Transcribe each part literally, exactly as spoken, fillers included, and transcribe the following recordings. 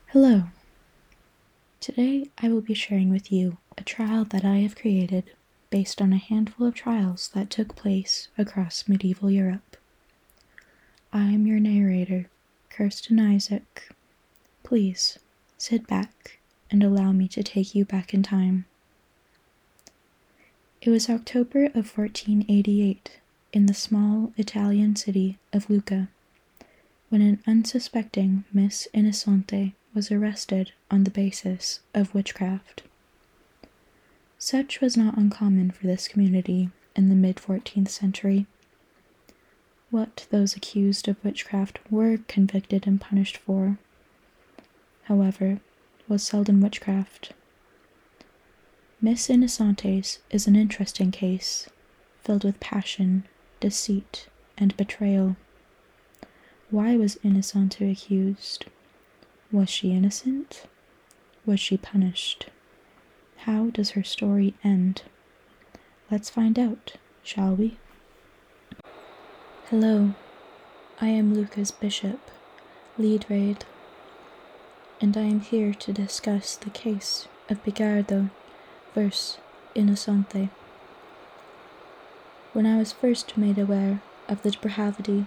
Hello. Today I will be sharing with you a trial that I have created based on a handful of trials that took place across medieval Europe. I am your narrator, Kirsten Isaac. Please sit back and allow me to take you back in time. It was October of fourteen eighty-eight in the small Italian city of Lucca, when an unsuspecting Miss Innocente was arrested on the basis of witchcraft. Such was not uncommon for this community in the mid-fourteenth century. What those accused of witchcraft were convicted and punished for, however, was seldom witchcraft. Miss Innocente's is an interesting case, filled with passion, deceit, and betrayal. Why was Innocente accused? Was she innocent? Was she punished? How does her story end? Let's find out, shall we? Hello, I am Lucca's bishop, Liedraid, and I am here to discuss the case of Bigardo versus Innocente. When I was first made aware of the depravity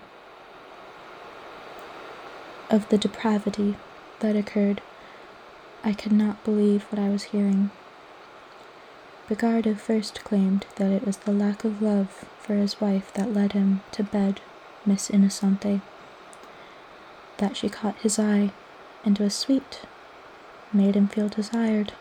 of the depravity that occurred, I could not believe what I was hearing. Bigardo first claimed that it was the lack of love for his wife that led him to bed Miss Innocente, that she caught his eye and was sweet, made him feel desired.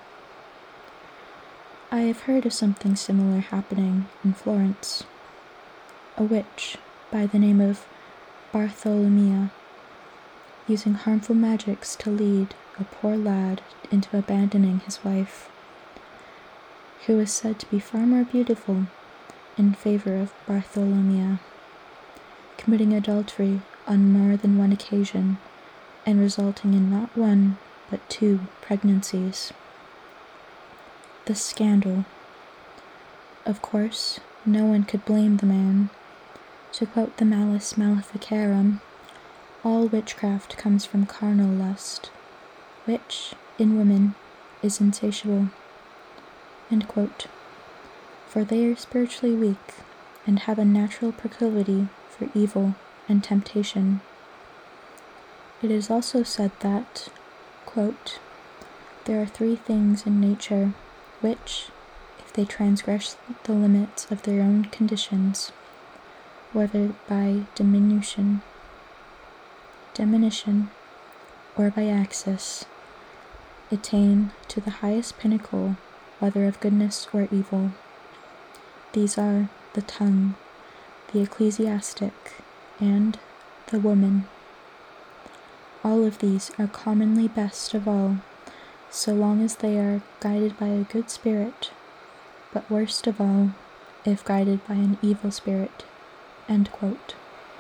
I have heard of something similar happening in Florence. A witch by the name of Bartholomea, using harmful magics to lead a poor lad into abandoning his wife, who was said to be far more beautiful, in favor of Bartholomea, committing adultery on more than one occasion and resulting in not one but two pregnancies. The scandal. Of course, no one could blame the man. To quote the Malleus Maleficarum, all witchcraft comes from carnal lust, which, in women, is insatiable. End quote. For they are spiritually weak and have a natural proclivity for evil and temptation. It is also said that, quote, there are three things in nature which, if they transgress the limits of their own conditions, whether by diminution, diminution, or by access, attain to the highest pinnacle, whether of goodness or evil. These are the tongue, the ecclesiastic, and the woman. All of these are commonly best of all, so long as they are guided by a good spirit, but worst of all, if guided by an evil spirit. End quote.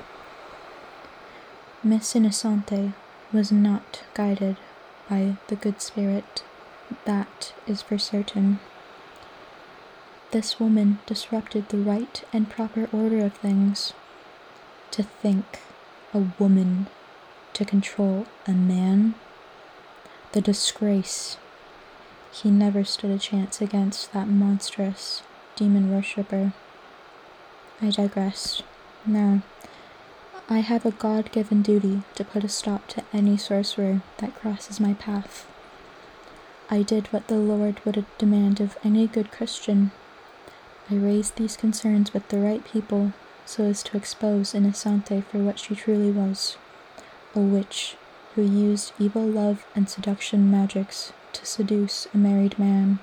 Miss Innocente was not guided by the good spirit, that is for certain. This woman disrupted the right and proper order of things. To think a woman to control a man? The disgrace. He never stood a chance against that monstrous demon worshipper. I digress. Now, I have a God-given duty to put a stop to any sorcerer that crosses my path. I did what the Lord would demand of any good Christian. I raised these concerns with the right people so as to expose Innocente for what she truly was, a witch who used evil love and seduction magics to seduce a married man.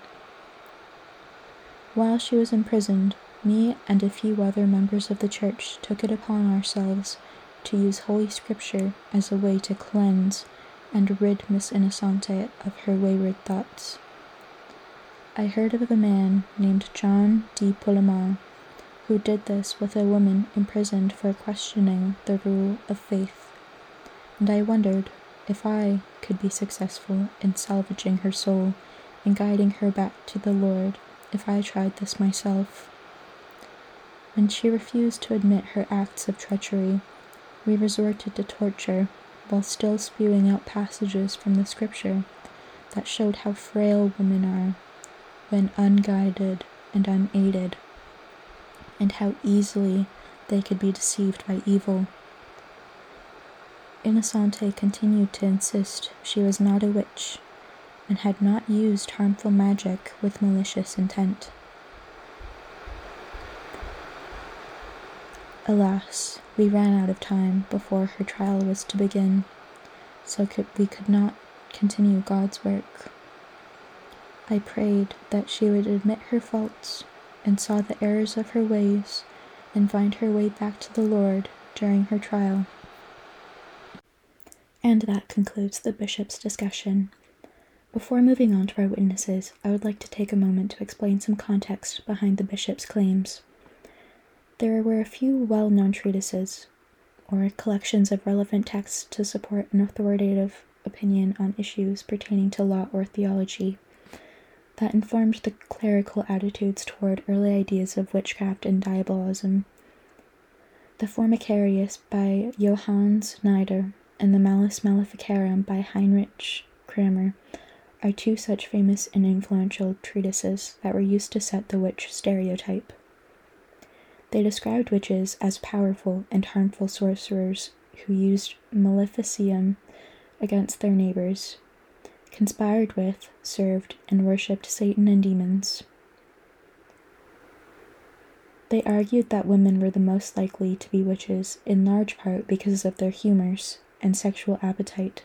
While she was imprisoned, me and a few other members of the church took it upon ourselves to use Holy Scripture as a way to cleanse and rid Miss Innocente of her wayward thoughts. I heard of a man named John de Poulamar who did this with a woman imprisoned for questioning the rule of faith, and I wondered if I could be successful in salvaging her soul and guiding her back to the Lord if I tried this myself. When she refused to admit her acts of treachery, we resorted to torture, while still spewing out passages from the scripture that showed how frail women are when unguided and unaided, and how easily they could be deceived by evil. Innocente continued to insist she was not a witch and had not used harmful magic with malicious intent. Alas, we ran out of time before her trial was to begin, so could, we could not continue God's work. I prayed that she would admit her faults and saw the errors of her ways and find her way back to the Lord during her trial. And that concludes the bishop's discussion. Before moving on to our witnesses, I would like to take a moment to explain some context behind the bishop's claims. There were a few well-known treatises, or collections of relevant texts to support an authoritative opinion on issues pertaining to law or theology, that informed the clerical attitudes toward early ideas of witchcraft and diabolism. The Formicarius by Johannes Schneider and the Malus Maleficarum by Heinrich Kramer are two such famous and influential treatises that were used to set the witch stereotype. They described witches as powerful and harmful sorcerers who used maleficium against their neighbors, conspired with, served, and worshipped Satan and demons. They argued that women were the most likely to be witches, in large part because of their humors and sexual appetite.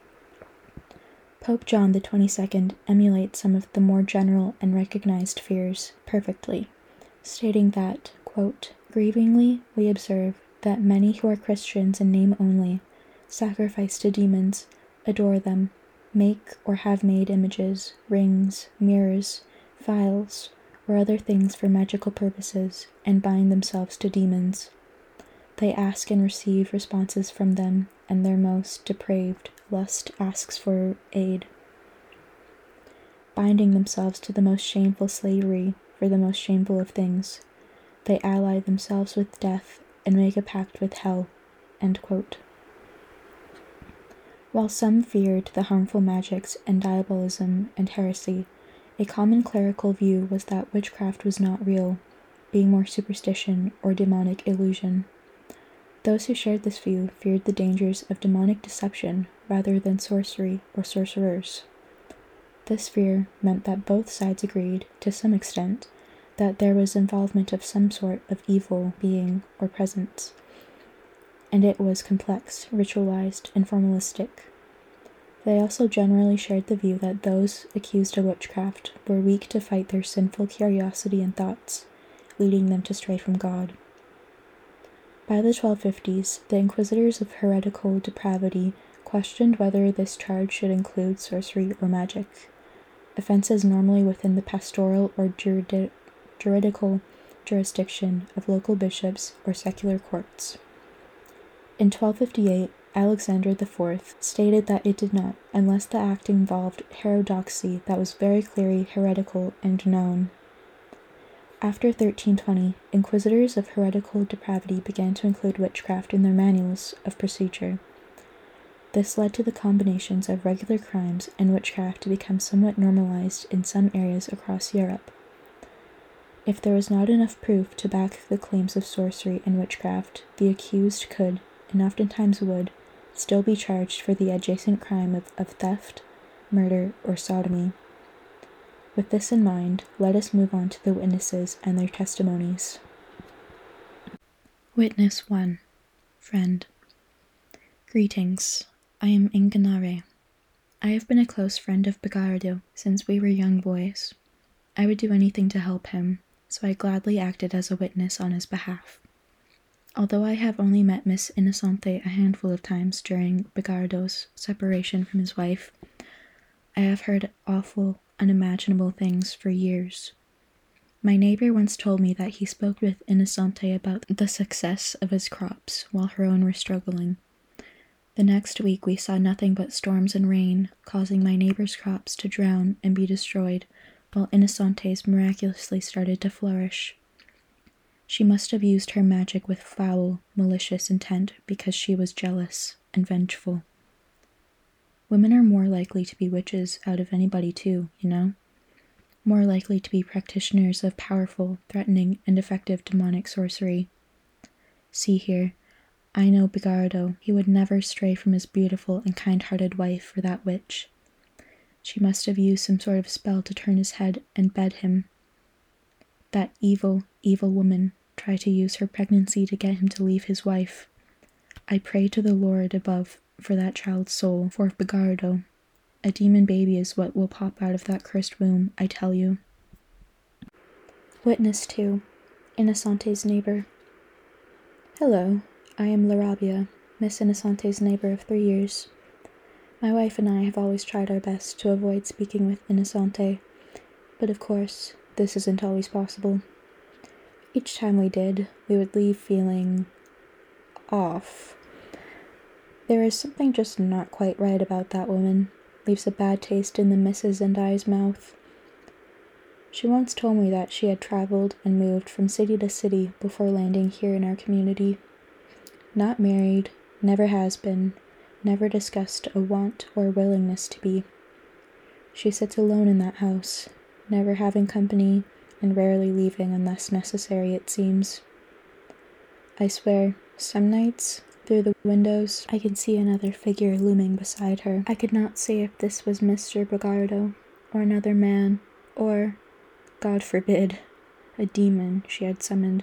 Pope John the twenty-second emulates some of the more general and recognized fears perfectly, stating that, quote, "Grievingly we observe that many who are Christians in name only sacrifice to demons, adore them, make or have made images, rings, mirrors, phials, or other things for magical purposes, and bind themselves to demons. They ask and receive responses from them, and their most depraved lust asks for aid. Binding themselves to the most shameful slavery for the most shameful of things, they ally themselves with death and make a pact with hell." End quote. While some feared the harmful magics and diabolism and heresy, a common clerical view was that witchcraft was not real, being more superstition or demonic illusion. Those who shared this view feared the dangers of demonic deception rather than sorcery or sorcerers. This fear meant that both sides agreed, to some extent, that there was involvement of some sort of evil being or presence, and it was complex, ritualized, and formalistic. They also generally shared the view that those accused of witchcraft were weak to fight their sinful curiosity and thoughts, leading them to stray from God. By the twelve fifties, the inquisitors of heretical depravity questioned whether this charge should include sorcery or magic, offenses normally within the pastoral or juridi- juridical jurisdiction of local bishops or secular courts. In twelve fifty-eight, Alexander the Fourth stated that it did not, unless the act involved heterodoxy that was very clearly heretical and known. After thirteen twenty, inquisitors of heretical depravity began to include witchcraft in their manuals of procedure. This led to the combinations of regular crimes and witchcraft to become somewhat normalized in some areas across Europe. If there was not enough proof to back the claims of sorcery and witchcraft, the accused could, and oftentimes would, still be charged for the adjacent crime of, of theft, murder, or sodomy. With this in mind, let us move on to the witnesses and their testimonies. Witness one. Friend. Greetings. I am Inganare. I have been a close friend of Bigardo since we were young boys. I would do anything to help him, so I gladly acted as a witness on his behalf. Although I have only met Miss Innocente a handful of times during Bigardo's separation from his wife, I have heard awful, unimaginable things for years. My neighbor once told me that he spoke with Innocente about the success of his crops while her own were struggling. The next week we saw nothing but storms and rain, causing my neighbor's crops to drown and be destroyed, while Innocente's miraculously started to flourish. She must have used her magic with foul, malicious intent because she was jealous and vengeful. Women are more likely to be witches out of anybody too, you know? More likely to be practitioners of powerful, threatening, and effective demonic sorcery. See here, I know Bigardo. He would never stray from his beautiful and kind-hearted wife for that witch. She must have used some sort of spell to turn his head and bed him. That evil, evil woman tried to use her pregnancy to get him to leave his wife. I pray to the Lord above for that child's soul, for Bigardo. A demon baby is what will pop out of that cursed womb, I tell you. Witness two. Innocente's neighbor. Hello, I am Larabia, Miss Innocente's neighbor of three years. My wife and I have always tried our best to avoid speaking with Innocente, but of course, this isn't always possible. Each time we did, we would leave feeling off. There is something just not quite right about that woman. Leaves a bad taste in the Missus and I's mouth. She once told me that she had traveled and moved from city to city before landing here in our community. Not married, never has been, never discussed a want or willingness to be. She sits alone in that house, never having company and rarely leaving unless necessary, it seems. I swear, some nights, through the windows, I can see another figure looming beside her. I could not say if this was Mister Bigardo, or another man, or, God forbid, a demon she had summoned.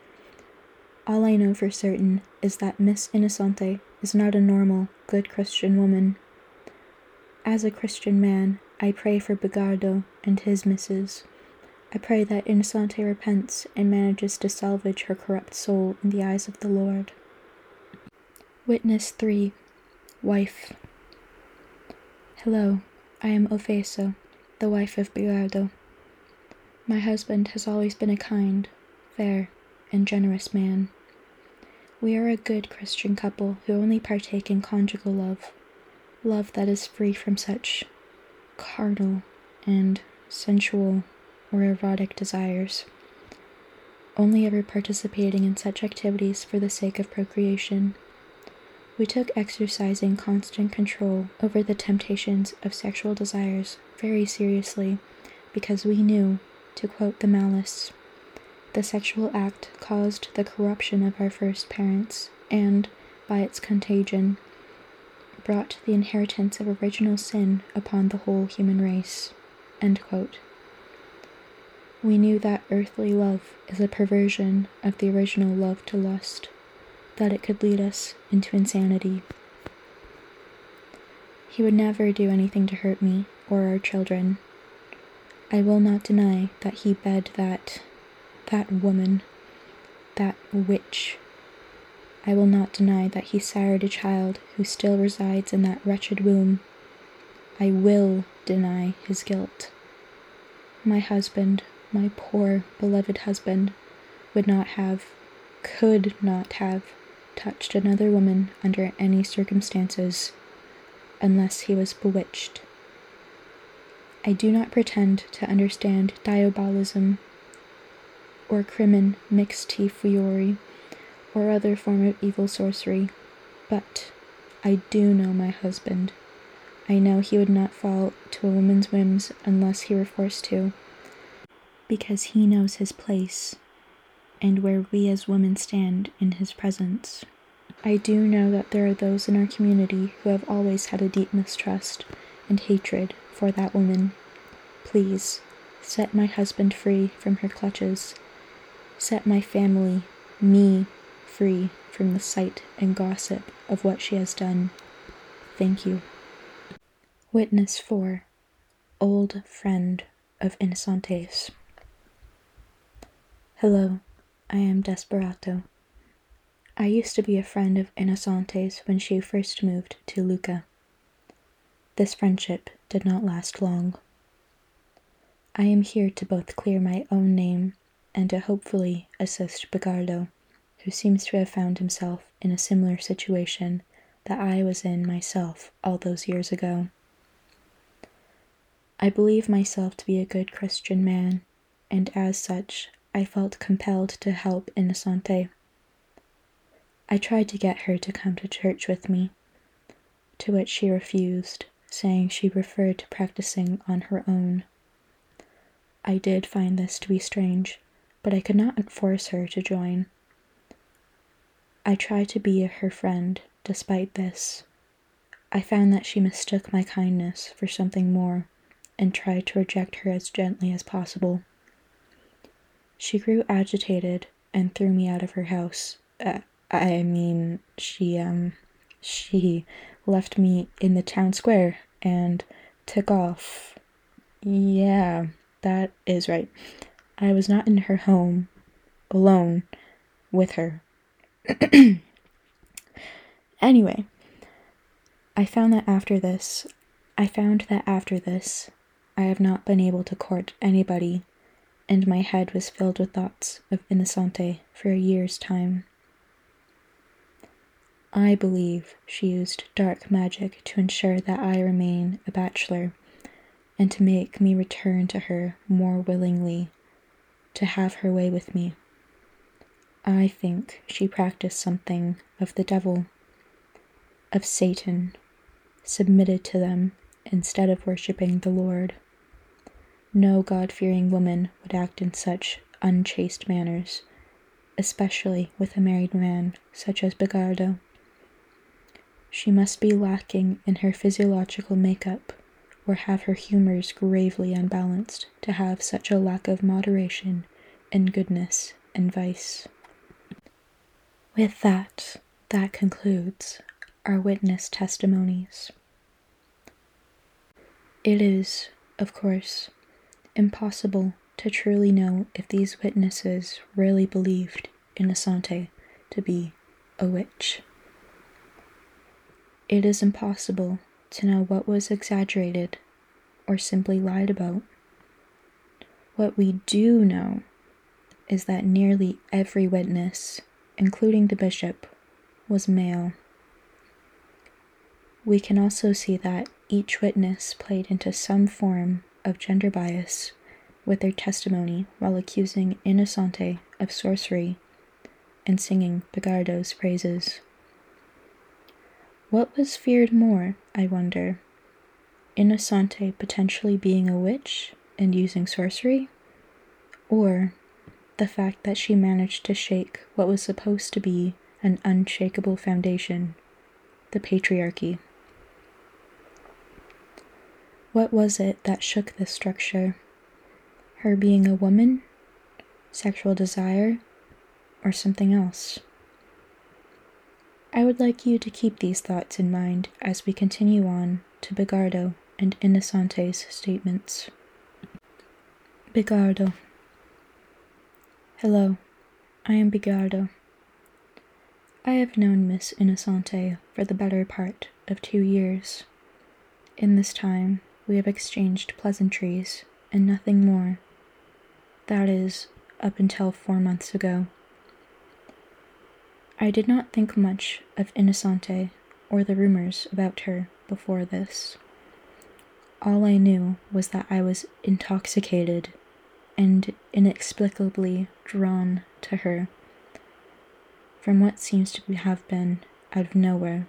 All I know for certain is that Miss Innocente is not a normal, good Christian woman. As a Christian man, I pray for Bigardo and his missus. I pray that Innocente repents and manages to salvage her corrupt soul in the eyes of the Lord. Witness three. Wife. Hello, I am Ofeso, the wife of Bigardo. My husband has always been a kind, fair, and generous man. We are a good Christian couple who only partake in conjugal love, love that is free from such carnal and sensual or erotic desires, only ever participating in such activities for the sake of procreation. We took exercising constant control over the temptations of sexual desires very seriously because we knew, to quote the Malice, the sexual act caused the corruption of our first parents and, by its contagion, brought the inheritance of original sin upon the whole human race. End quote. We knew that earthly love is a perversion of the original love to lust, that it could lead us into insanity. He would never do anything to hurt me or our children. I will not deny that he bed that, that woman, that witch. I will not deny that he sired a child who still resides in that wretched womb. I will deny his guilt. My husband, my poor, beloved husband, would not have, could not have, touched another woman under any circumstances, unless he was bewitched. I do not pretend to understand diabolism, or crimen mixti fiori, or other form of evil sorcery, but I do know my husband. I know he would not fall to a woman's whims unless he were forced to, because he knows his place, and where we as women stand in his presence. I do know that there are those in our community who have always had a deep mistrust and hatred for that woman. Please, set my husband free from her clutches. Set my family, me, free from the sight and gossip of what she has done. Thank you. Witness four. Old friend of Innocente's. Hello, I am Desperato. I used to be a friend of Innocente's when she first moved to Lucca. This friendship did not last long. I am here to both clear my own name and to hopefully assist Bigardo, who seems to have found himself in a similar situation that I was in myself all those years ago. I believe myself to be a good Christian man, and as such, I felt compelled to help Innocente. I tried to get her to come to church with me, to which she refused, saying she preferred to practicing on her own. I did find this to be strange, but I could not force her to join. I tried to be her friend despite this. I found that she mistook my kindness for something more and tried to reject her as gently as possible. She grew agitated and threw me out of her house. Uh, I mean, she, um, she left me in the town square and took off. Yeah, that is right. I was not in her home, alone, with her. Anyway, I found that after this, I found that after this, I have not been able to court anybody, and my head was filled with thoughts of Innocente for a year's time. I believe she used dark magic to ensure that I remain a bachelor, and to make me return to her more willingly, to have her way with me. I think she practiced something of the devil, of Satan, submitted to them instead of worshipping the Lord. No God-fearing woman would act in such unchaste manners, especially with a married man such as Bigardo. She must be lacking in her physiological makeup, or have her humors gravely unbalanced to have such a lack of moderation in goodness and vice. With that, that concludes our witness testimonies. It is, of course, impossible to truly know if these witnesses really believed Innocente to be a witch. It is impossible to know what was exaggerated or simply lied about. What we do know is that nearly every witness, including the bishop, was male. We can also see that each witness played into some form of gender bias with their testimony while accusing Innocente of sorcery and singing Bigardo's praises. What was feared more, I wonder? Innocente potentially being a witch and using sorcery? Or the fact that she managed to shake what was supposed to be an unshakable foundation, the patriarchy? What was it that shook this structure? Her being a woman, sexual desire, or something else? I would like you to keep these thoughts in mind as we continue on to Bigardo and Innocente's statements. Bigardo. Hello, I am Bigardo. I have known Miss Innocente for the better part of two years. In this time, we have exchanged pleasantries and nothing more. That is, up until four months ago. I did not think much of Innocente or the rumors about her before this. All I knew was that I was intoxicated and inexplicably drawn to her, from what seems to have been out of nowhere.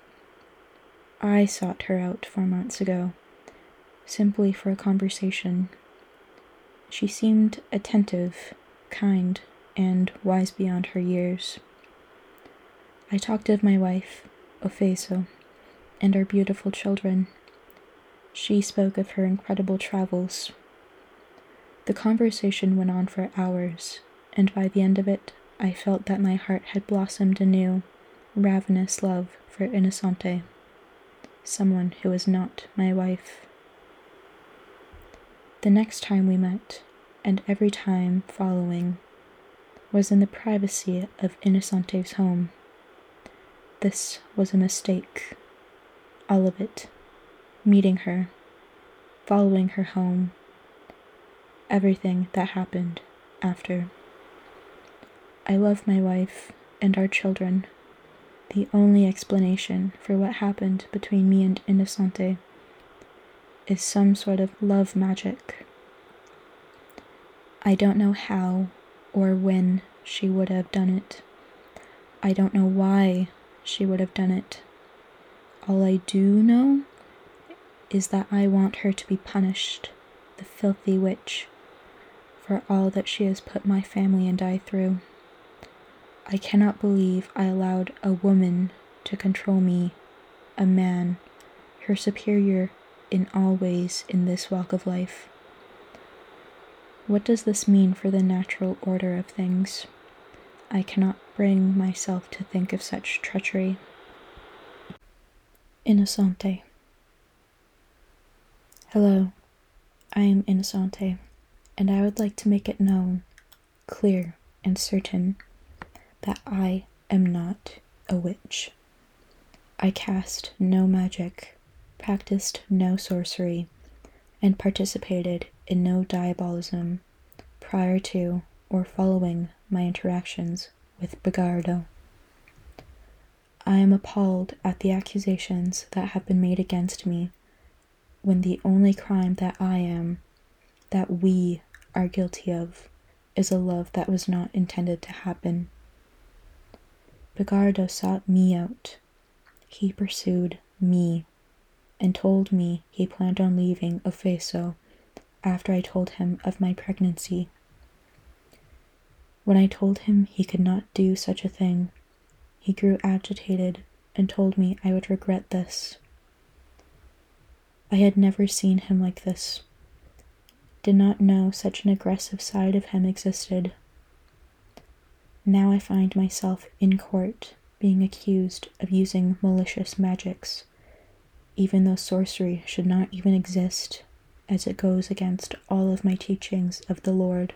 I sought her out four months ago, simply for a conversation. She seemed attentive, kind, and wise beyond her years. I talked of my wife, Ofeso, and our beautiful children. She spoke of her incredible travels. The conversation went on for hours, and by the end of it, I felt that my heart had blossomed anew, ravenous love for Innocente, someone who was not my wife. The next time we met, and every time following, was in the privacy of Innocente's home. This was a mistake. All of it. Meeting her, following her home, everything that happened after. I love my wife and our children. The only explanation for what happened between me and Innocente is some sort of love magic. I don't know how or when she would have done it. I don't know why she would have done it. All I do know is that I want her to be punished, the filthy witch, for all that she has put my family and I through. I cannot believe I allowed a woman to control me, a man, her superior in all ways in this walk of life. What does this mean for the natural order of things? I cannot bring myself to think of such treachery. Innocente. Hello, I am Innocente, and I would like to make it known, clear and certain, that I am not a witch. I cast no magic, practiced no sorcery, and participated in no diabolism prior to or following my interactions with Bigardo. I am appalled at the accusations that have been made against me, when the only crime that I am, that we are guilty of, is a love that was not intended to happen. Bigardo sought me out. He pursued me, and told me he planned on leaving Efeso after I told him of my pregnancy. When I told him he could not do such a thing, he grew agitated and told me I would regret this. I had never seen him like this, did not know such an aggressive side of him existed. Now I find myself in court being accused of using malicious magics, even though sorcery should not even exist, as it goes against all of my teachings of the Lord.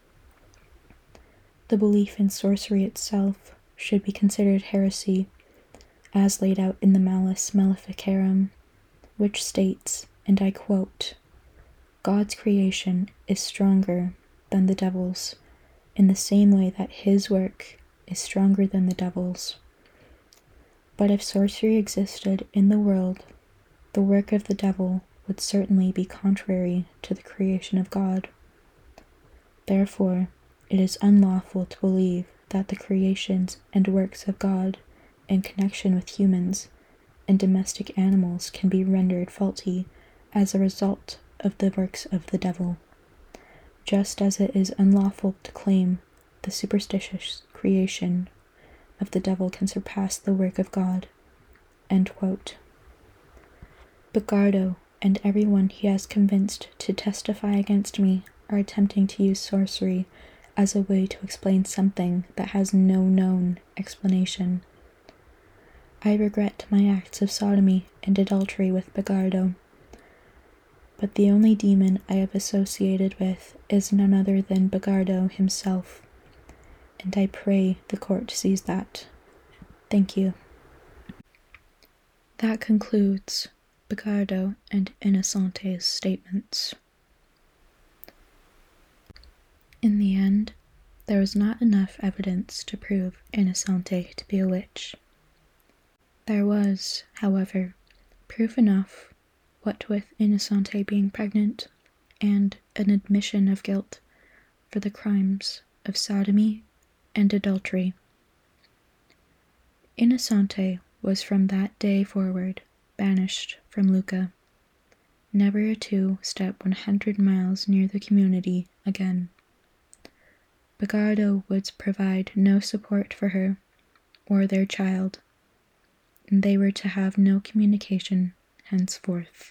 The belief in sorcery itself should be considered heresy, as laid out in the Malleus Maleficarum, which states, and I quote, "God's creation is stronger than the devil's, in the same way that his work is stronger than the devil's. But if sorcery existed in the world, the work of the devil would certainly be contrary to the creation of God. Therefore, it is unlawful to believe that the creations and works of God in connection with humans and domestic animals can be rendered faulty as a result of the works of the devil, just as it is unlawful to claim the superstitious creation of the devil can surpass the work of God." End quote. Bigardo and everyone he has convinced to testify against me are attempting to use sorcery as a way to explain something that has no known explanation. I regret my acts of sodomy and adultery with Bigardo, but the only demon I have associated with is none other than Bigardo himself, and I pray the court sees that. Thank you. That concludes Bigardo and Innocente's statements. In the end, there was not enough evidence to prove Innocente to be a witch. There was, however, proof enough, what with Innocente being pregnant and an admission of guilt for the crimes of sodomy and adultery. Innocente was from that day forward banished from Lucca, never to step one hundred miles near the community again. Bigardo would provide no support for her or their child, and they were to have no communication henceforth.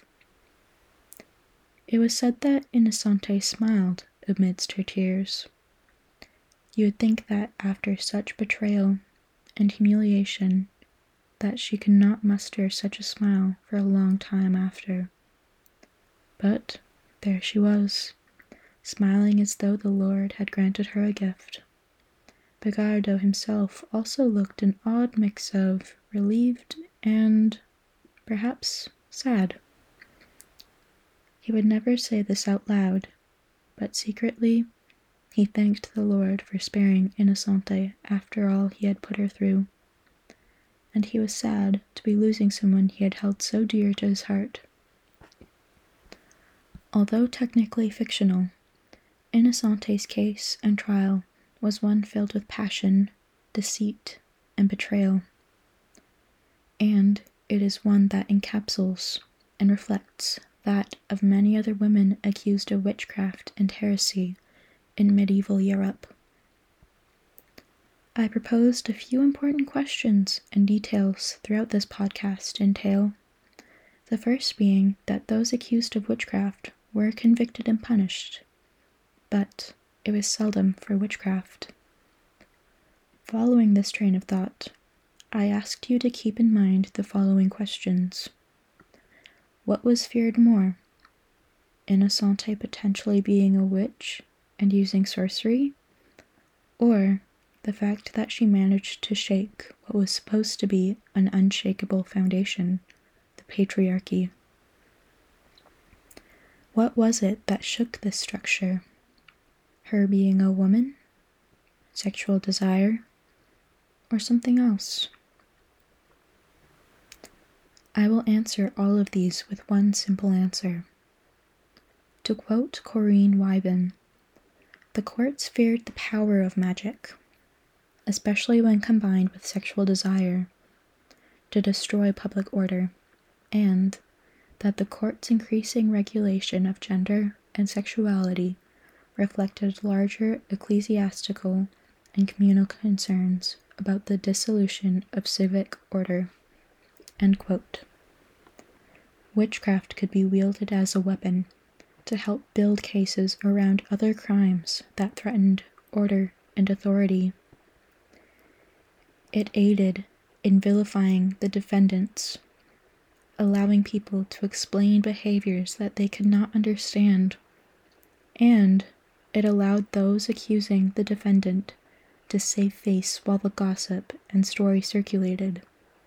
It was said that Innocente smiled amidst her tears. You would think that after such betrayal and humiliation that she could not muster such a smile for a long time after. But there she was, smiling as though the Lord had granted her a gift. Bigardo himself also looked an odd mix of relieved and, perhaps, sad. He would never say this out loud, but secretly he thanked the Lord for sparing Innocente after all he had put her through, and he was sad to be losing someone he had held so dear to his heart. Although technically fictional, Innocente's case and trial was one filled with passion, deceit, and betrayal, and it is one that encapsulates and reflects that of many other women accused of witchcraft and heresy in medieval Europe. I proposed a few important questions and details throughout this podcast and tale. The first being that those accused of witchcraft were convicted and punished, but it was seldom for witchcraft. Following this train of thought, I asked you to keep in mind the following questions. What was feared more? Innocente potentially being a witch and using sorcery? Or the fact that she managed to shake what was supposed to be an unshakable foundation, the patriarchy? What was it that shook this structure? Her being a woman? Sexual desire? Or something else? I will answer all of these with one simple answer. To quote Corinne Weiben, the courts feared the power of magic, especially when combined with sexual desire, to destroy public order, and that the court's increasing regulation of gender and sexuality reflected larger ecclesiastical and communal concerns about the dissolution of civic order. End quote. Witchcraft could be wielded as a weapon to help build cases around other crimes that threatened order and authority. It aided in vilifying the defendants, allowing people to explain behaviors that they could not understand, and it allowed those accusing the defendant to save face while the gossip and story circulated.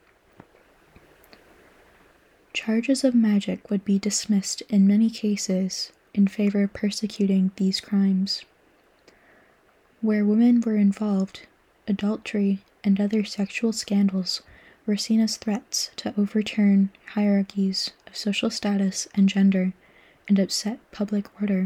Charges of magic would be dismissed in many cases in favor of persecuting these crimes. Where women were involved, adultery and other sexual scandals were seen as threats to overturn hierarchies of social status and gender and upset public order.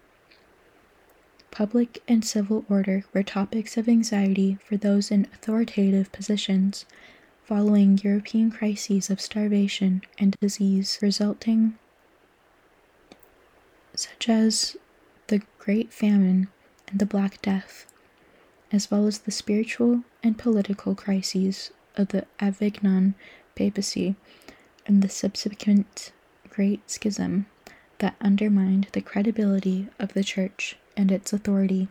Public and civil order were topics of anxiety for those in authoritative positions following European crises of starvation and disease resulting, such as the Great Famine and the Black Death, as well as the spiritual and political crises of the Avignon papacy and the subsequent Great Schism that undermined the credibility of the Church and its authority.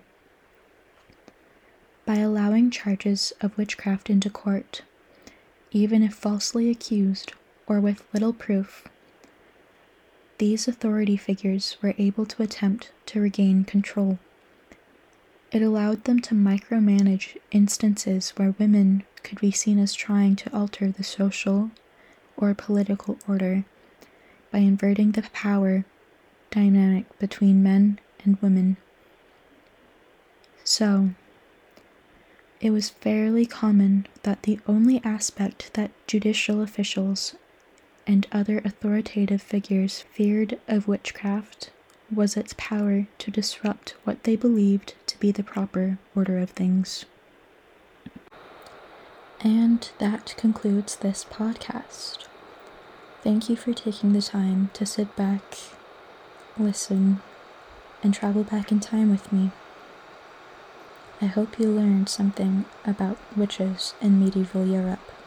By allowing charges of witchcraft into court, even if falsely accused or with little proof, these authority figures were able to attempt to regain control. It allowed them to micromanage instances where women could be seen as trying to alter the social or political order by inverting the power dynamic between men and women. So, it was fairly common that the only aspect that judicial officials and other authoritative figures feared of witchcraft was its power to disrupt what they believed to be the proper order of things. And that concludes this podcast. Thank you for taking the time to sit back, listen, and travel back in time with me. I hope you learned something about witches in medieval Europe.